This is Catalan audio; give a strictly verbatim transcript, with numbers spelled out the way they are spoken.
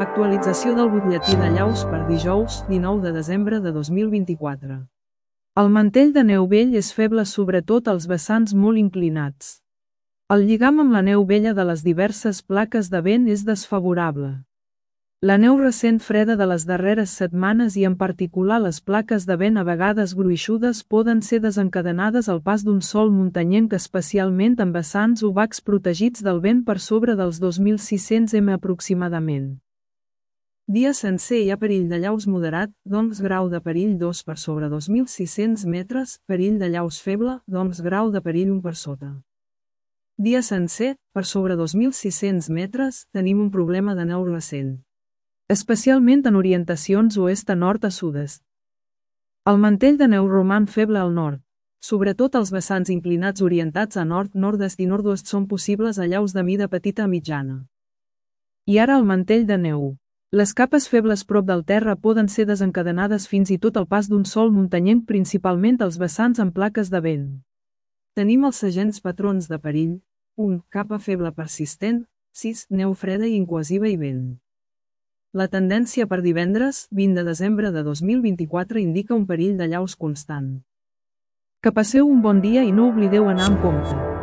Actualització del butlletí de llaus per dijous, dinou de desembre de dos mil vint-i-quatre. El mantell de neu vell és feble sobretot als vessants molt inclinats. El lligam amb la neu vella de les diverses plaques de vent és desfavorable. La neu recent freda de les darreres setmanes i en particular les plaques de vent a vegades gruixudes poden ser desencadenades al pas d'un sol muntanyenc especialment en vessants obacs protegits del vent per sobre dels dos mil sis-cents metres aproximadament. Dia sencer hi ha perill de llaus moderat, doncs grau de perill dos per sobre dos mil sis-cents metres, perill de llaus feble, doncs grau de perill un per sota. Dia sencer, per sobre dos mil sis-cents metres, tenim un problema de neu recent, especialment en orientacions oest a nord a sud-est. El mantell de neu roman feble al nord, sobretot els vessants inclinats orientats a nord, nord-est i nord-oest són possibles allaus de mida petita a mitjana. I ara el mantell de neu. Les capes febles prop del terra poden ser desencadenades fins i tot al pas d'un sol muntanyenc principalment als vessants amb plaques de vent. Tenim els segents patrons de perill: u. Capa feble persistent, sis. Neu freda i incohesiva i vent. La tendència per divendres, vint de desembre de dos mil vint-i-quatre indica un perill de llaus constant. Que passeu un bon dia i no oblideu anar amb compte.